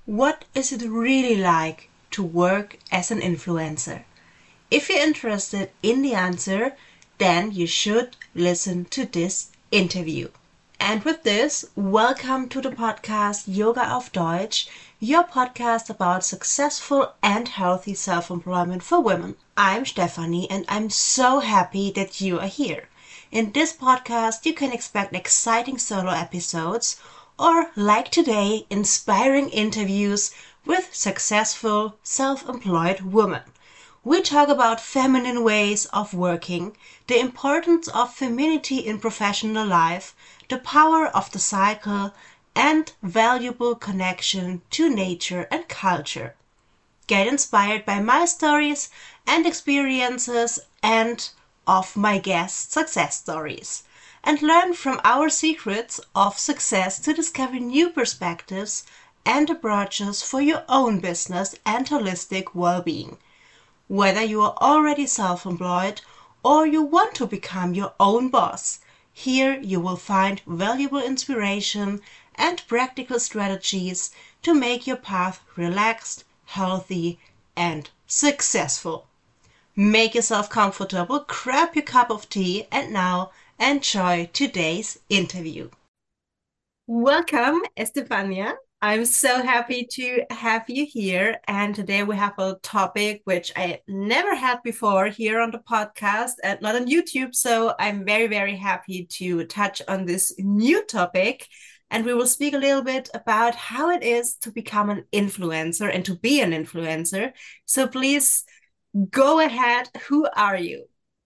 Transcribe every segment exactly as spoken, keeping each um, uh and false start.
What is it really like to work as an influencer? If you're interested in the answer, then you should listen to this interview. And with this, welcome to the podcast Yoga auf Deutsch, your podcast about successful and healthy self employment for women. I'm Stephanie, and I'm so happy that you are here. In this podcast, you can expect exciting solo episodes or, like today, inspiring interviews with successful self employed women. We talk about feminine ways of working, the importance of femininity in professional life, the power of the cycle, and valuable connection to nature and culture. Get inspired by my stories and experiences and of my guests' success stories, and learn from our secrets of success to discover new perspectives and approaches for your own business and holistic well being. Whether you are already self-employed or you want to become your own boss, here you will find valuable inspiration and practical strategies to make your path relaxed, healthy, and successful. Make yourself comfortable, grab your cup of tea, and now enjoy today's interview. Welcome, Estefania. I'm so happy to have you here. And today we have a topic which I never had before here on the podcast and not on YouTube. So I'm very, very happy to touch on this new topic. And we will speak a little bit about how it is to become an influencer and to be an influencer. So please go ahead. Who are you?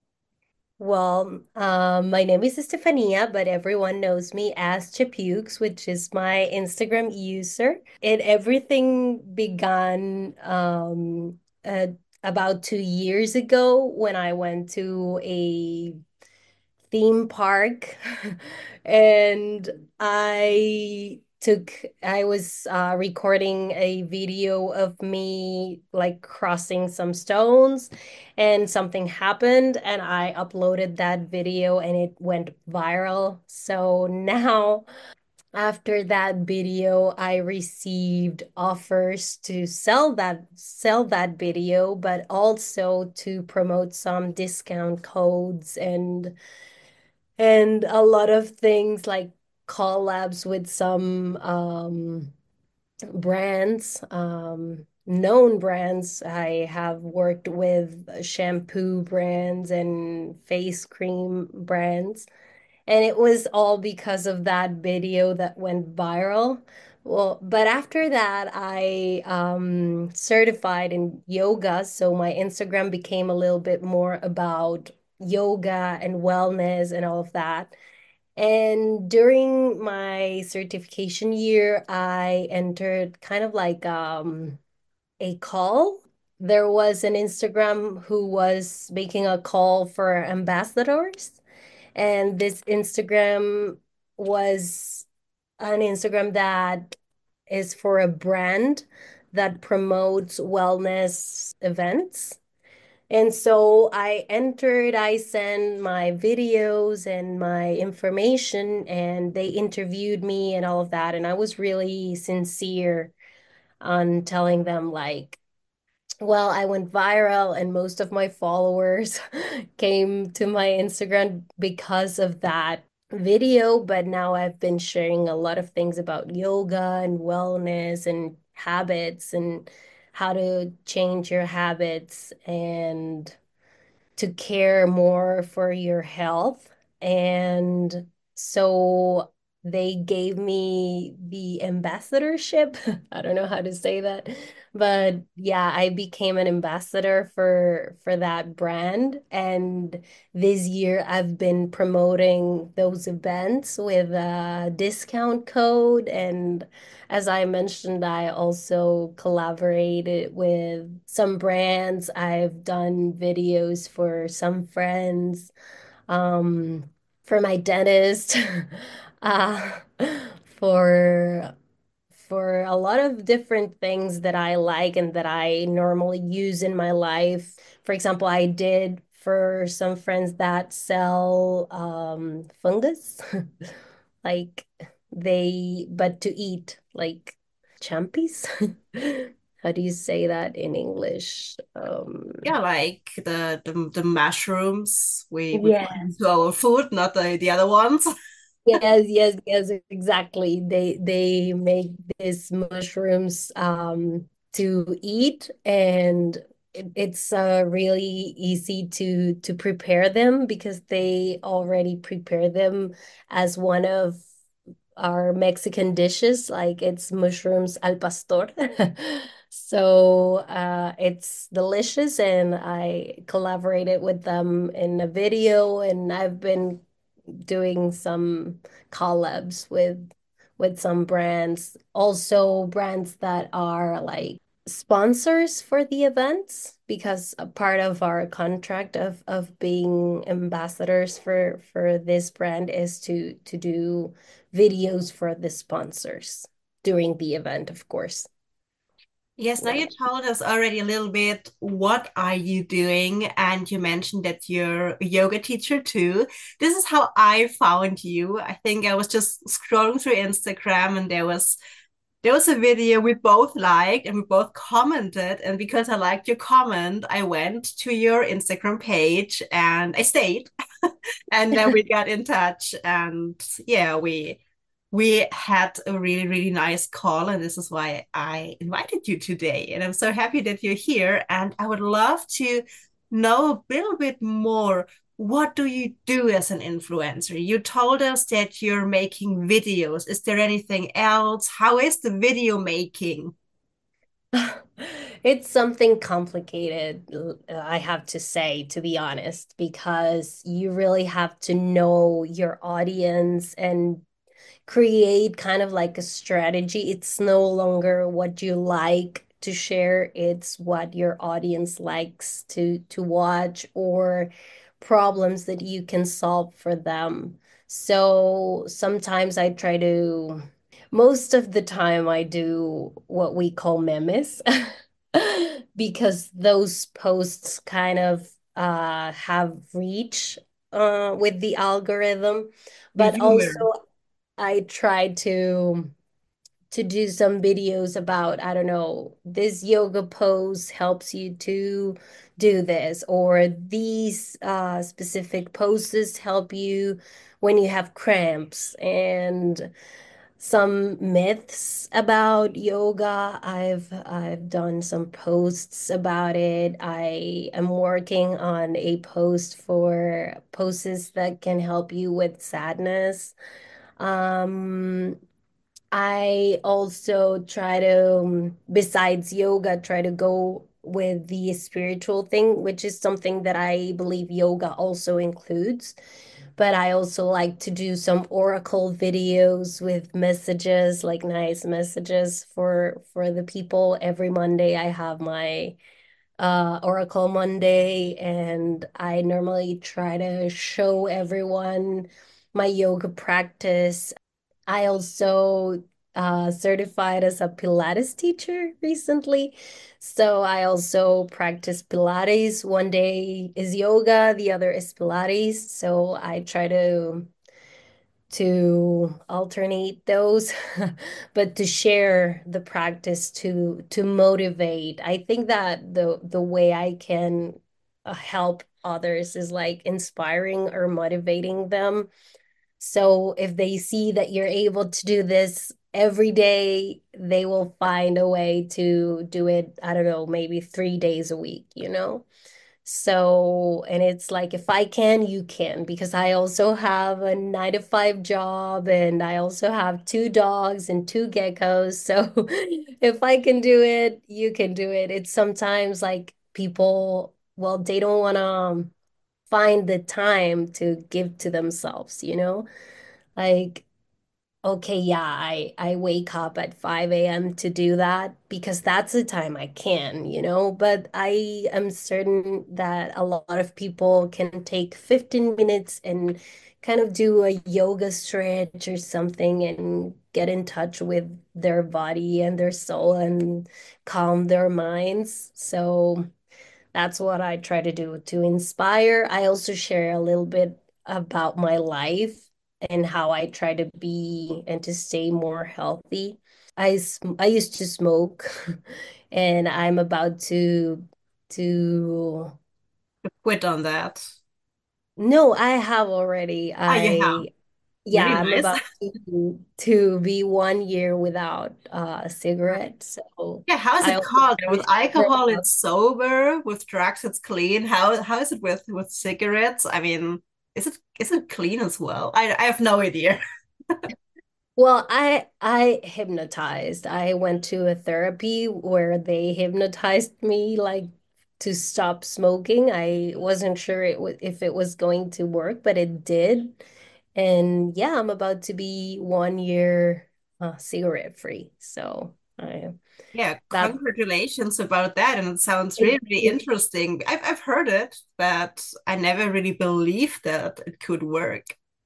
Well, um, my name is Estefania, but everyone knows me as Chapukes, which is my Instagram user. And everything began um, uh, about two years ago when I went to a theme park and I took I was uh, recording a video of me like crossing some stones and something happened and I uploaded that video and it went viral. So now after that video, I received offers to sell that sell that video, but also to promote some discount codes and and a lot of things like collabs with some um, brands, um, known brands. I have worked with shampoo brands and face cream brands, and it was all because of that video that went viral. Well, but after that, I um, certified in yoga, so my Instagram became a little bit more about yoga and wellness and all of that. And during my certification year, I entered kind of like um, a call. There was an Instagram who was making a call for ambassadors, and this Instagram was an Instagram that is for a brand that promotes wellness events. And so I entered, I sent my videos and my information, and they interviewed me and all of that. And I was really sincere on telling them, like, well, I went viral, and most of my followers came to my Instagram because of that video. But now I've been sharing a lot of things about yoga and wellness and habits and how to change your habits and to care more for your health. And so they gave me the ambassadorship. I don't know how to say that. But yeah, I became an ambassador for for that brand. And this year I've been promoting those events with a discount code. And as I mentioned, I also collaborated with some brands. I've done videos for some friends, um, for my dentist, uh, for for a lot of different things that I like and that I normally use in my life. For example, I did for some friends that sell um, fungus, like they, but to eat, like. champis. How do you say that in English? Um, Yeah, like the the, the mushrooms we we put yeah. into our food, not the the other ones. Yes, yes, yes, exactly. They they make these mushrooms um to eat, and it, it's uh, really easy to to prepare them because they already prepare them as one of our Mexican dishes, like it's mushrooms al pastor. So uh, it's delicious, and I collaborated with them in a video, and I've been doing some collabs with with some brands, also brands that are like sponsors for the events because a part of our contract of of being ambassadors for for this brand is to to do videos for the sponsors during the event, of course. Yes, now Yeah. you told us already a little bit what are you doing, and you mentioned that you're a yoga teacher too. This is how I found you. I think I was just scrolling through Instagram and there was there was a video we both liked and we both commented. And because I liked your comment, I went to your Instagram page and I stayed. And then we got in touch and yeah, we we had a really, really nice call. And this is why I invited you today. And I'm so happy that you're here. And I would love to know a little bit more. What do you do as an influencer? You told us that you're making videos. Is there anything else? How is the video making? It's something complicated, I have to say, to be honest, because you really have to know your audience and create kind of like a strategy. It's no longer what you like to share, it's what your audience likes to to watch or problems that you can solve for them. So sometimes I try to, most of the time I do what we call memes because those posts kind of uh have reach uh with the algorithm, The but humor. also I tried to to do some videos about, I don't know, this yoga pose helps you to do this, or these uh, specific poses help you when you have cramps, and some myths about yoga. I've I've done some posts about it. I am working on a post for poses that can help you with sadness. Um, I also try to, um, besides yoga, try to go with the spiritual thing, which is something that I believe yoga also includes. But I also like to do some oracle videos with messages, like nice messages for for the people. Every Monday I have my uh, Oracle Monday, and I normally try to show everyone my yoga practice. I also uh, certified as a Pilates teacher recently. So I also practice Pilates. One day is yoga, the other is Pilates. So I try to to alternate those, but to share the practice to to motivate. I think that the the way I can uh, help others is like inspiring or motivating them, so if they see that you're able to do this every day, they will find a way to do it, I don't know, maybe three days a week, you know? So, and it's like, if I can, you can, because I also have a nine to five job, and I also have two dogs and two geckos. So if I can do it, you can do it. It's sometimes like people, well, they don't want to find the time to give to themselves, you know? Like, okay, yeah, I I wake up at five a m to do that because that's the time I can, you know, but I am certain that a lot of people can take fifteen minutes and kind of do a yoga stretch or something and get in touch with their body and their soul and calm their minds. So that's what I try to do to inspire. I also share a little bit about my life and how I try to be and to stay more healthy. I sm- I used to smoke, and I'm about to to Quit on that. no, I have already. Ah, you have. I Yeah, Really I'm nice. about to to be one year without uh cigarettes. So Yeah, how is I it always called? get With super alcohol, about. it's sober. With drugs, it's clean. How how is it with with cigarettes? I mean, is it is it clean as well? I I have no idea. Well, I I hypnotized. I went to a therapy where they hypnotized me like to stop smoking. I wasn't sure it w if it was going to work, but it did. And yeah, I'm about to be one year uh, cigarette free. So I Yeah, that congratulations about that. And it sounds really, thank really you. interesting. I've I've heard it, but I never really believed that it could work.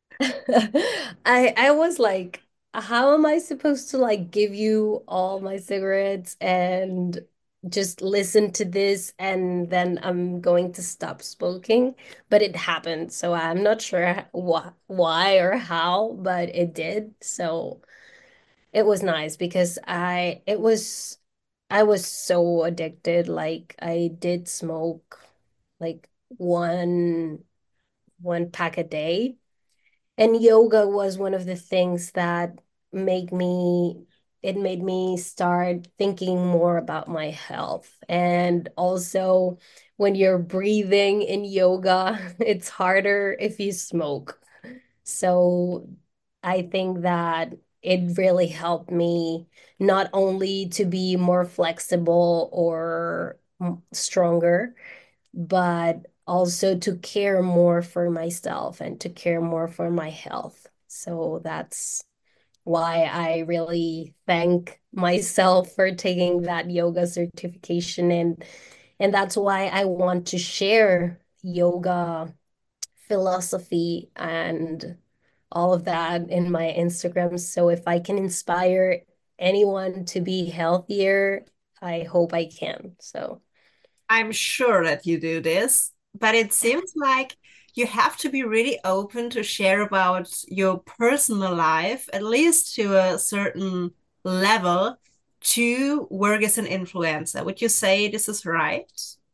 I I was like, how am I supposed to like give you all my cigarettes and just listen to this and then I'm going to stop smoking? But it happened, so I'm not sure wh why or how, but it did. So it was nice because I it was I was so addicted. Like I did smoke like one one pack a day. And yoga was one of the things that make me, it made me start thinking more about my health. And also, when you're breathing in yoga, it's harder if you smoke. So I think that it really helped me not only to be more flexible or mm, stronger, but also to care more for myself and to care more for my health. So that's why I really thank myself for taking that yoga certification, and and that's why I want to share yoga philosophy and all of that in my Instagram. So if I can inspire anyone to be healthier, I hope I can. So I'm sure that you do this, but it seems like you have to be really open to share about your personal life, at least to a certain level, to work as an influencer. Would you say this is right?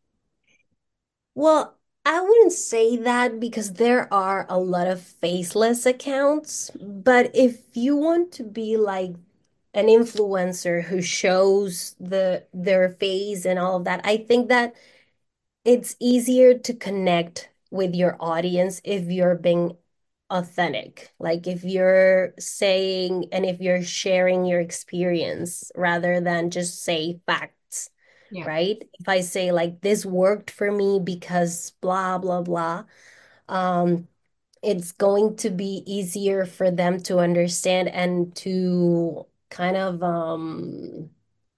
well, I wouldn't say that because there are a lot of faceless accounts, but if you want to be like an influencer who shows the their face and all of that, I think that it's easier to connect with your audience if you're being authentic. Like if you're saying and if you're sharing your experience rather than just say facts, Yeah. right? If I say like this worked for me because blah blah blah, um, it's going to be easier for them to understand and to kind of um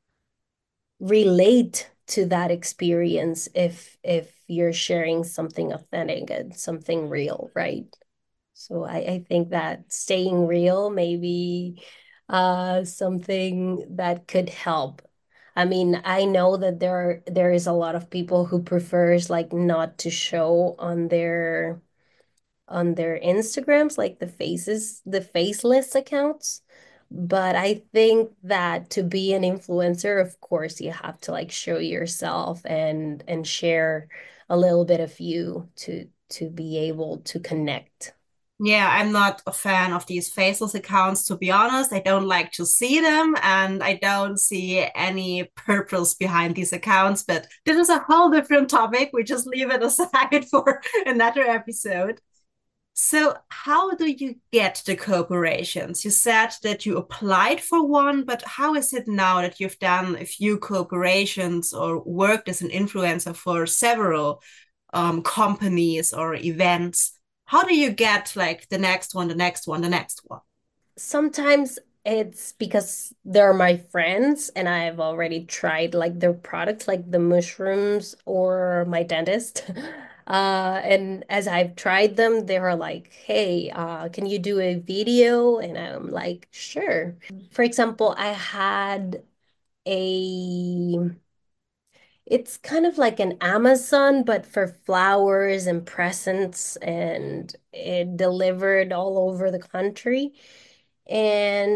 relate to that experience if if you're sharing something authentic and something real, right? So I, I think that staying real may be uh, something that could help. I mean, I know that there there is a lot of people who prefers like not to show on their on their Instagrams, like the faces, the faceless accounts. But I think that to be an influencer, of course, you have to like show yourself and and share a little bit of you to to be able to connect. Yeah, I'm not a fan of these faceless accounts, to be honest. I don't like to see them and I don't see any purpose behind these accounts. But this is a whole different topic. We just leave it aside for another episode. So, how do you get the cooperations? You said that you applied for one, but how is it now that you've done a few cooperations or worked as an influencer for several um, companies or events? How do you get like the next one, the next one, the next one? Sometimes it's because they're my friends and I've already tried like their products, like the mushrooms or my dentist. Uh, and as I've tried them, they were like, hey, uh, can you do a video? And I'm like, sure. For example, I had a, it's kind of like an Amazon, but for flowers and presents, and it delivered all over the country. And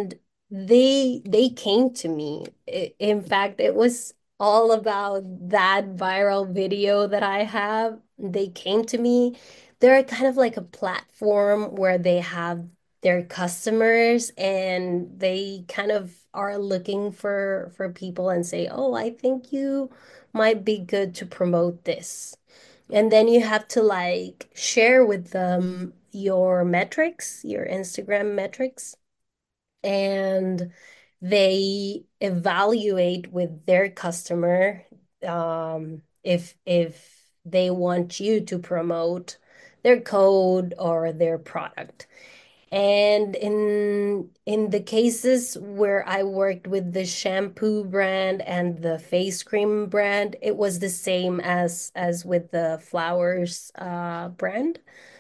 they they came to me. I- In fact, it was all about that viral video that I have. They came to me. They're kind of like a platform where they have their customers and they kind of are looking for for people and say, "Oh, I think you might be good to promote this." And then you have to like share with them your metrics, your Instagram metrics, and they evaluate with their customer um, if if they want you to promote their code or their product. And in in the cases where I worked with the shampoo brand and the face cream brand, it was the same as as with the flowers uh, brand.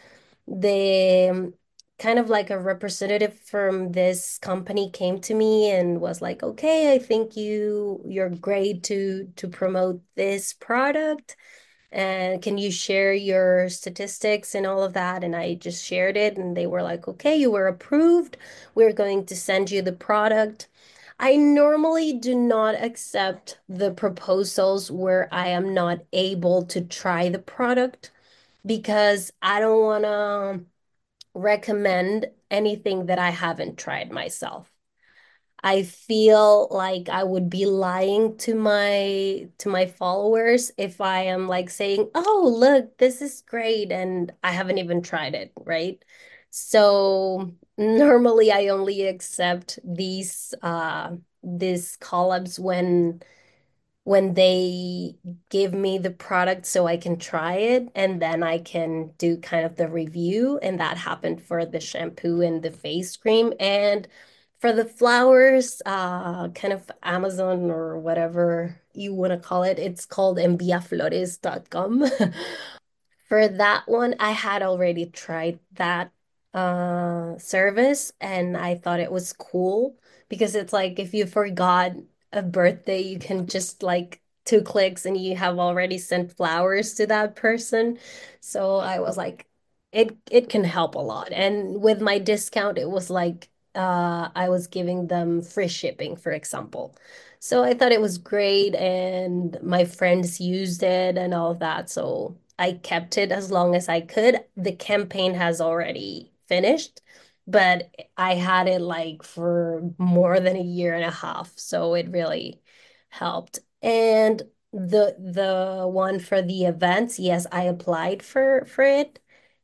The kind of like a representative from this company came to me and was like, "Okay, I think you you're great to to promote this product. And can you share your statistics and all of that?" And I just shared it, and they were like, "Okay, you were approved. We're going to send you the product." I normally do not accept the proposals where I am not able to try the product because I don't want to recommend anything that I haven't tried myself. I feel like I would be lying to my to my followers if I am like saying, "Oh, look, this is great," and I haven't even tried it, right? So normally I only accept these uh these collabs when when they give me the product so I can try it and then I can do kind of the review. And that happened for the shampoo and the face cream. And for the flowers, uh, kind of Amazon or whatever you want to call it, it's called envia flores dot com. For that one, I had already tried that uh service and I thought it was cool because it's like if you forgot a birthday, you can just like two clicks and you have already sent flowers to that person. So I was like, it it can help a lot. And with my discount, it was like uh I was giving them free shipping, for example. So I thought it was great and my friends used it and all of that. So I kept it as long as I could. The campaign has already finished, but I had it like for more than a year and a half, so it really helped. And the the one for the events, yes, I applied for for it.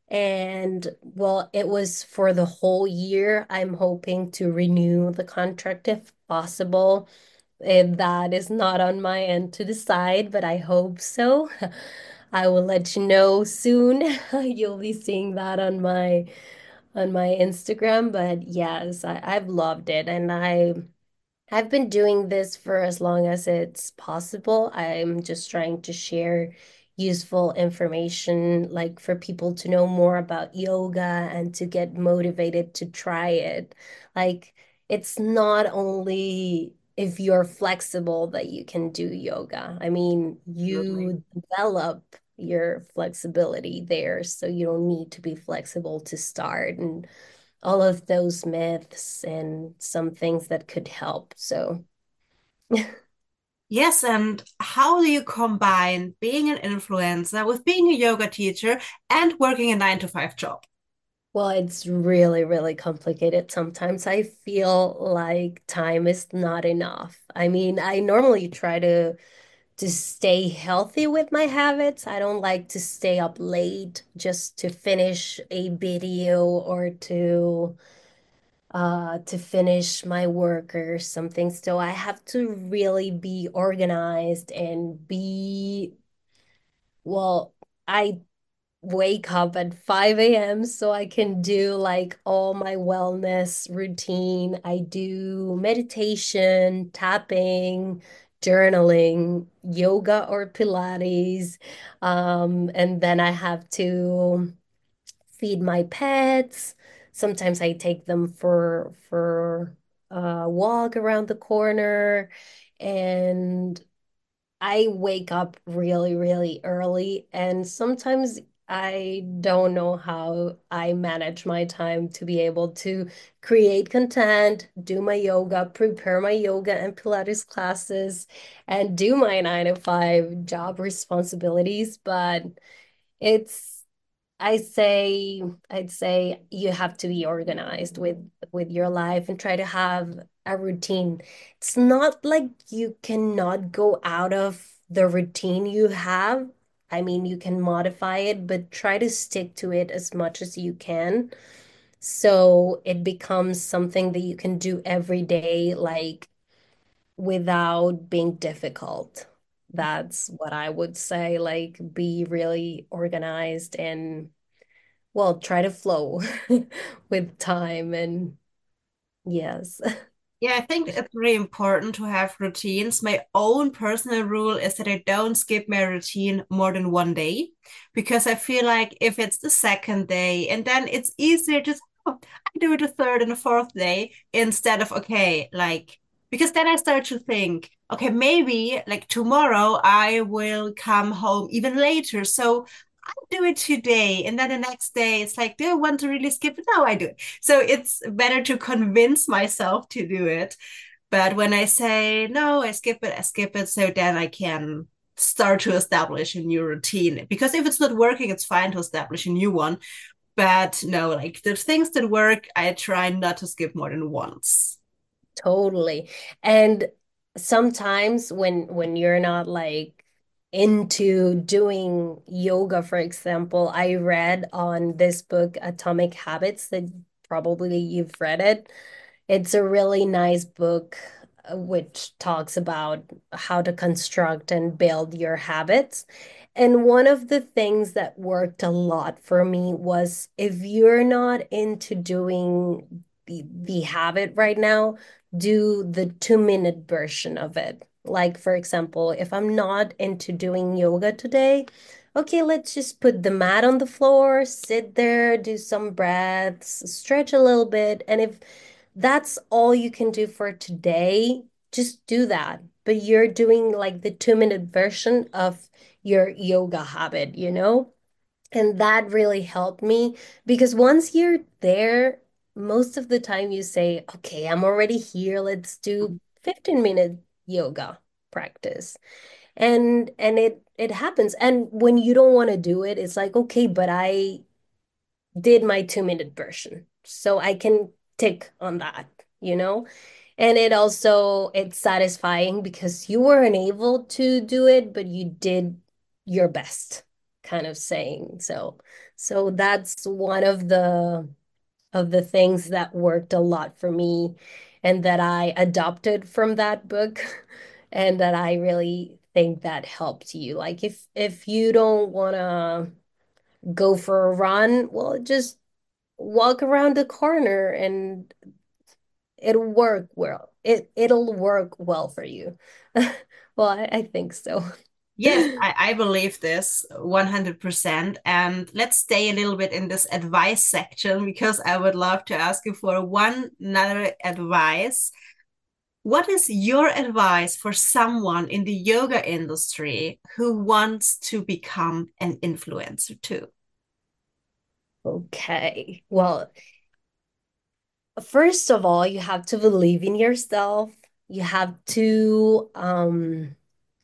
And well, it was for the whole year. I'm hoping to renew the contract if possible. And that is not on my end to decide, but I hope so. I will let you know soon. You'll be seeing that on my on my Instagram. But yes, I, I've loved it and I I've been doing this for as long as it's possible. I'm just trying to share useful information, like for people to know more about yoga and to get motivated to try it. Like, it's not only if you're flexible that you can do yoga. I mean, Absolutely. you develop your flexibility there, so you don't need to be flexible to start. And all of those myths and some things that could help. So, Yes, and how do you combine being an influencer with being a yoga teacher and working a nine to five job? well, it's really, really complicated. Sometimes I feel like time is not enough. I mean, I normally try to to stay healthy with my habits. I don't like to stay up late just to finish a video or to uh to finish my work or something. So I have to really be organized and be well, I wake up at five a m so I can do like all my wellness routine. I do meditation, tapping, journaling, yoga or Pilates. Um, and then I have to feed my pets. Sometimes I take them for for a walk around the corner. And I wake up really, really early, and sometimes I don't know how I manage my time to be able to create content, do my yoga, prepare my yoga and Pilates classes, and do my nine to five job responsibilities. But it's, I say, I'd say you have to be organized with with your life and try to have a routine. It's not like you cannot go out of the routine you have. I mean, you can modify it, but try to stick to it as much as you can. So it becomes something that you can do every day, like without being difficult. That's what I would say. Like, be really organized and, well, try to flow with time. And yes. Yeah, I think it's really important to have routines. My own personal rule is that I don't skip my routine more than one day because I feel like if it's the second day and then it's easier just, oh, I do it the third and the fourth day instead of, okay, like, because then I start to think, okay, maybe like tomorrow I will come home even later. So do it today. And then the next day, it's like, do I want to really skip it? No, I do it. So it's better to convince myself to do it. But when I say, no, I skip it, I skip it. So then I can start to establish a new routine. Because if it's not working, it's fine to establish a new one. But no, like the things that work, I try not to skip more than once. Totally. And sometimes when when you're not like into doing yoga, for example, I read on this book, Atomic Habits, that probably you've read it. It's a really nice book uh, which talks about how to construct and build your habits. And one of the things that worked a lot for me was if you're not into doing the, the habit right now, do the two minute version of it. Like, for example, if I'm not into doing yoga today, okay, let's just put the mat on the floor, sit there, do some breaths, stretch a little bit. And if that's all you can do for today, just do that. But you're doing like the two minute version of your yoga habit, you know? And that really helped me because once you're there, most of the time you say, okay, I'm already here. Let's do fifteen minute yoga practice. And and it it happens. And when you don't want to do it, it's like, okay, but I did my two minute version. So I can tick on that, you know? And it also it's satisfying because you weren't able to do it, but you did your best, kind of saying. So so that's one of the of the things that worked a lot for me and that I adopted from that book and that I really think that helped you. Like if if you don't want to go for a run, well, just walk around the corner and it'll work well. It it'll work well for you. Well, I, I think so. Yes, I, I believe this one hundred percent. And let's stay a little bit in this advice section because I would love to ask you for one another advice. What is your advice for someone in the yoga industry who wants to become an influencer too? Okay. Well, first of all, you have to believe in yourself. You have to um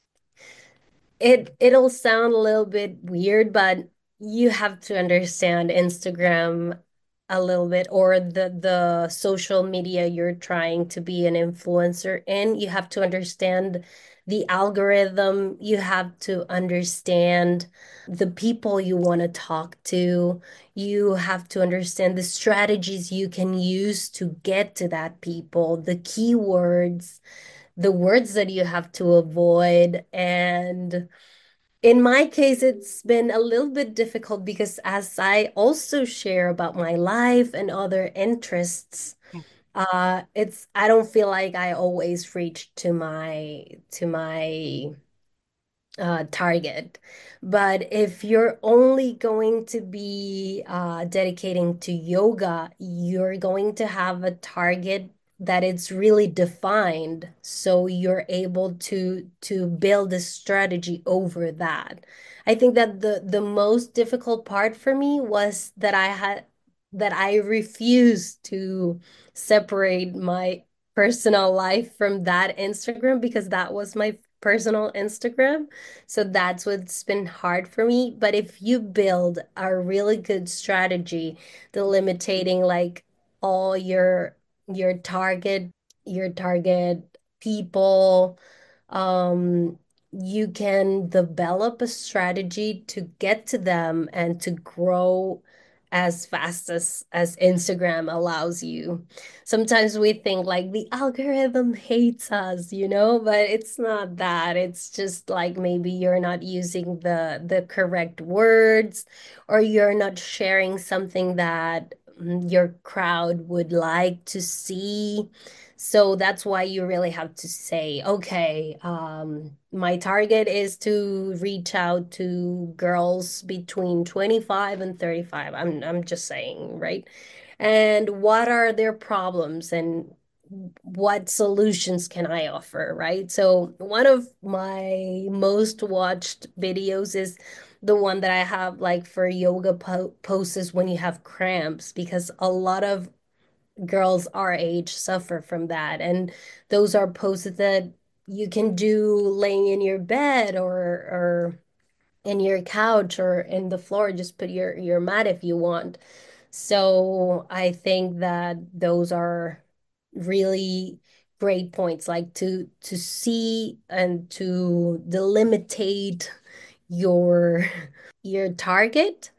It it'll sound a little bit weird, but you have to understand Instagram a little bit or the the social media you're trying to be an influencer in. You have to understand the algorithm. You have to understand the people you want to talk to. You have to understand the strategies you can use to get to that people, the keywords, the words that you have to avoid. And in my case, it's been a little bit difficult because as I also share about my life and other interests, uh, it's I don't feel like I always reach to my to my uh, target. But if you're only going to be uh, dedicating to yoga, you're going to have a target that it's really defined, so you're able to to build a strategy over that. I think that the the most difficult part for me was that I had that I refused to separate my personal life from that Instagram, because that was my personal Instagram. So that's what's been hard for me. But if you build a really good strategy delimiting like all your your target your target people, um you can develop a strategy to get to them and to grow as fast as as Instagram allows you. Sometimes we think like the algorithm hates us, you know, but it's not that. It's just like maybe you're not using the the correct words, or you're not sharing something that mm, your crowd would like to see. So that's why you really have to say, okay, um, my target is to reach out to girls between twenty-five and thirty-five. I'm I'm just saying, right? And what are their problems and what solutions can I offer, right? So one of my most watched videos is the one that I have like for yoga po poses when you have cramps, because a lot of girls our age suffer from that. And those are poses that you can do laying in your bed, or or in your couch, or in the floor. Just put your your mat if you want. So I think that those are really great points, like to to see and to delimitate your your target,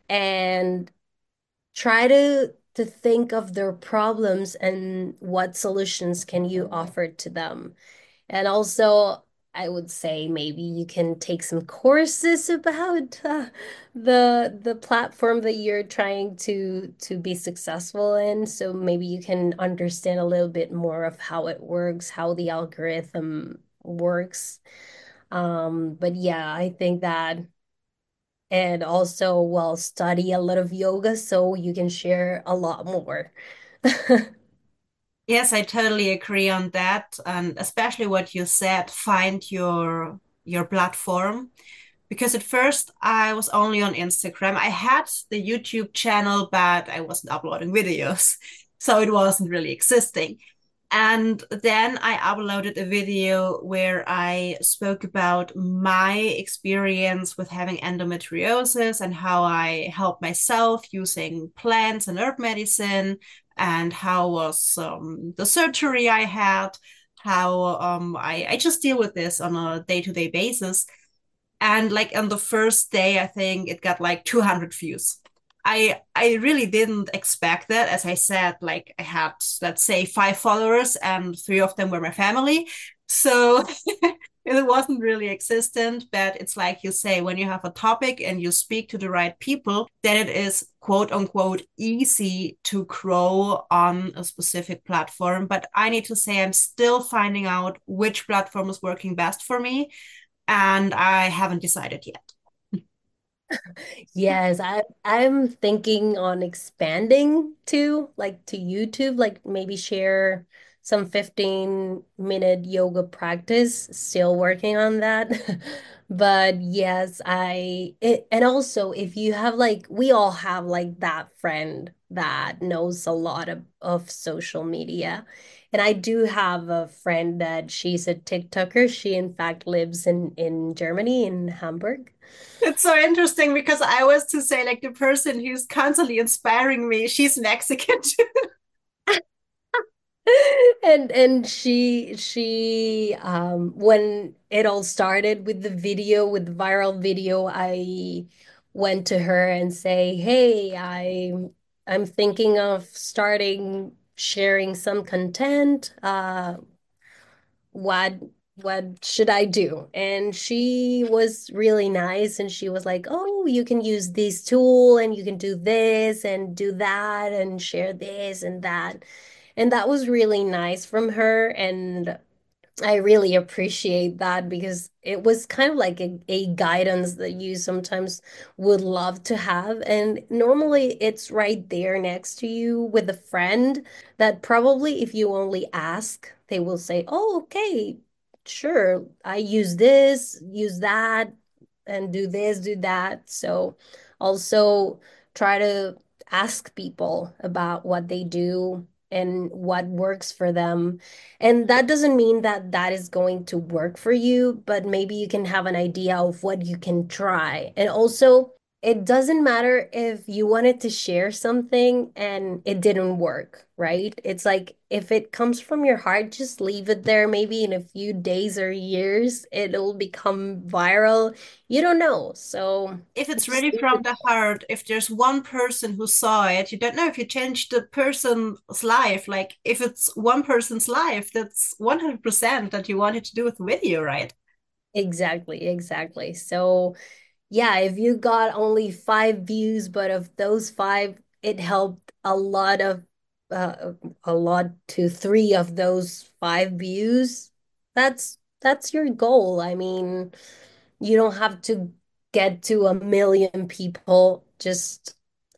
and try to to think of their problems and what solutions can you offer to them. And also, I would say maybe you can take some courses about uh, the the platform that you're trying to to be successful in. So maybe you can understand a little bit more of how it works, how the algorithm works. Um, but yeah, I think that, and also, well, study a lot of yoga so you can share a lot more. Yes, I totally agree on that. And especially what you said, find your your platform. Because at first I was only on Instagram. I had the YouTube channel, but I wasn't uploading videos. So it wasn't really existing. And then I uploaded a video where I spoke about my experience with having endometriosis and how I helped myself using plants and herb medicine, and how was um, the surgery I had, how um, I, I just deal with this on a day-to-day basis. And like on the first day, I think it got like two hundred views. I I really didn't expect that. As I said, like I had, let's say, five followers and three of them were my family. So it wasn't really existent, but it's like you say, when you have a topic and you speak to the right people, then it is quote unquote easy to grow on a specific platform. But I need to say, I'm still finding out which platform is working best for me, and I haven't decided yet. Yes, I I'm thinking on expanding to like to YouTube, like maybe share some fifteen minute yoga practice, still working on that. But yes, I it, and also if you have like we all have like that friend that knows a lot of, of social media. And I do have a friend that she's a TikToker. She in fact lives in in Germany, in Hamburg. It's so interesting because I was to say, like, the person who's constantly inspiring me, she's Mexican too. And and she she um when it all started with the video, with the viral video, I went to her and say, "Hey, I I'm thinking of starting sharing some content. Uh what what should I do?" And she was really nice, and she was like, "Oh, you can use this tool and you can do this and do that and share this and that." And that was really nice from her. And I really appreciate that because it was kind of like a, a guidance that you sometimes would love to have. And normally it's right there next to you with a friend that probably if you only ask, they will say, oh, okay, sure, I use this, use that, and do this, do that. So also try to ask people about what they do and what works for them, and that doesn't mean that that is going to work for you, but maybe you can have an idea of what you can try. And also, it doesn't matter if you wanted to share something and it didn't work, right? It's like if it comes from your heart, just leave it there. Maybe in a few days or years, it'll become viral. You don't know. So If it's just really leave from it the heart, if there's one person who saw it, you don't know if you change the person's life. Like if it's one person's life, that's one hundred percent that you wanted to do with video, right? exactly, exactly. So yeah, if you got only five views, but of those five, it helped a lot of uh, a lot to three of those five views. That's that's your goal. I mean, you don't have to get to a million people. Just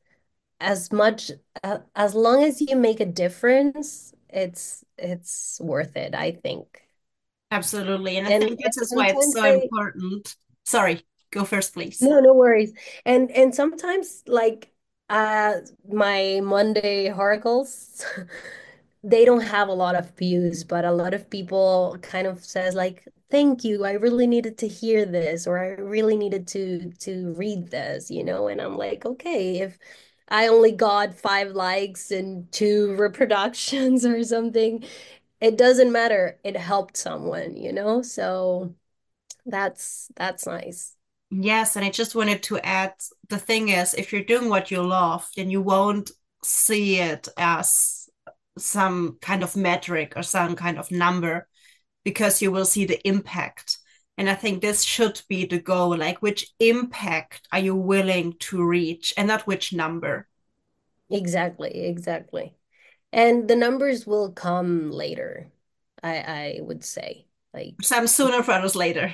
as much uh, as long as you make a difference, it's it's worth it, I think. Absolutely. And I And, think and this is why it's sometimes so I important. Sorry, go first, please. no, no worries. And and sometimes like uh my Monday oracles they don't have a lot of views, but a lot of people kind of says like, "Thank you. I really needed to hear this," or "I really needed to to read this," you know? And I'm like, "Okay, if I only got five likes and two reproductions or something, it doesn't matter. It helped someone, you know? So that's that's nice." Yes, and I just wanted to add the thing is, if you're doing what you love, then you won't see it as some kind of metric or some kind of number because you will see the impact. And I think this should be the goal, like which impact are you willing to reach and not which number. Exactly, exactly. And the numbers will come later, I I would say. Like, Some sooner for others later.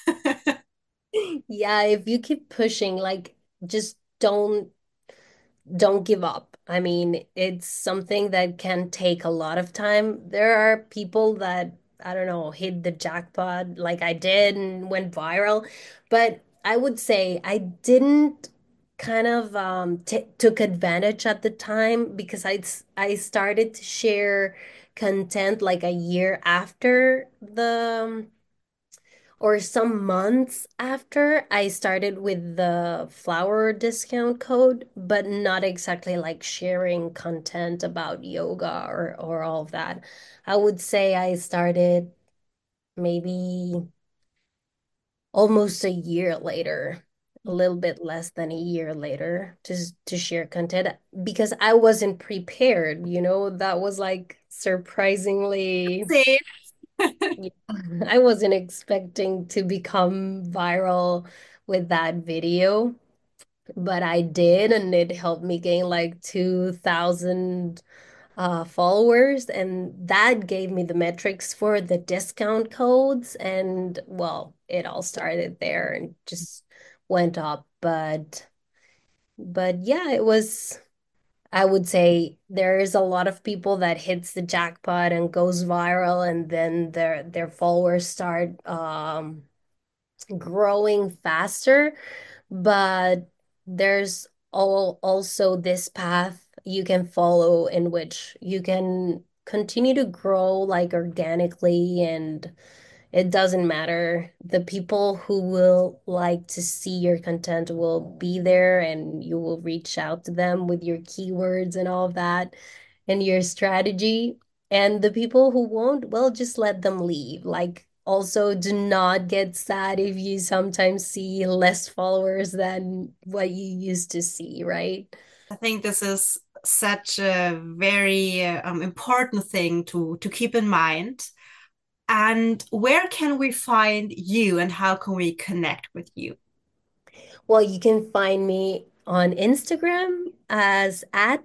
yeah, if you keep pushing, like just don't don't give up. I mean, it's something that can take a lot of time. There are people that, I don't know, hit the jackpot like I did and went viral. But I would say I didn't kind of um t took advantage at the time because I I started to share content like a year after the or some months after I started with the flower discount code, but not exactly like sharing content about yoga or or all of that. I would say I started maybe almost a year later, a little bit less than a year later, just to share content because I wasn't prepared, you know, that was like surprisingly See, yeah. I wasn't expecting to become viral with that video, but I did, and it helped me gain like two thousand uh, followers, and that gave me the metrics for the discount codes, and well, it all started there and just went up. But but yeah, it was. I would say there is a lot of people that hits the jackpot and goes viral, and then their their followers start um, growing faster. But there's all also this path you can follow in which you can continue to grow like organically, and it doesn't matter. The people who will like to see your content will be there, and you will reach out to them with your keywords and all of that and your strategy. And the people who won't, well, just let them leave. Like, also, do not get sad if you sometimes see less followers than what you used to see, right? I think this is such a very uh, um, important thing to to keep in mind. And where can we find you and how can we connect with you? Well, you can find me on Instagram as at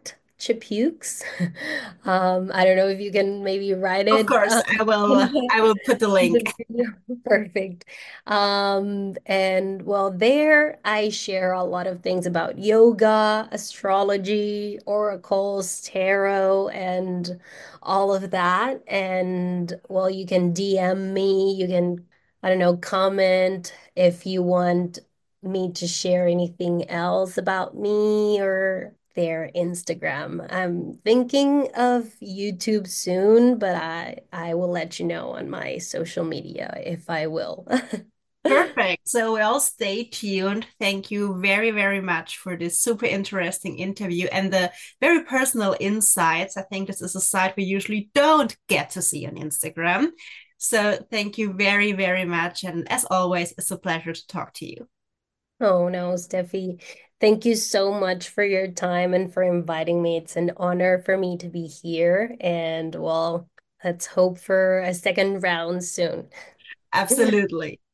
Chipukes. Um, I don't know if you can maybe write Of it course, um, I will in the, I will put the in link. the video. Perfect. Um, and well, there I share a lot of things about yoga, astrology, oracles, tarot, and all of that. And well, you can D M me, you can, I don't know, comment if you want me to share anything else about me or their Instagram. I'm thinking of YouTube soon, but I I will let you know on my social media if I will. Perfect. So, well, stay tuned. Thank you very, very much for this super interesting interview and the very personal insights. I think this is a side we usually don't get to see on Instagram. So, thank you very, very much. And as always, it's a pleasure to talk to you. Oh no, Steffi. Thank you so much for your time and for inviting me. It's an honor for me to be here. And well, let's hope for a second round soon. Absolutely.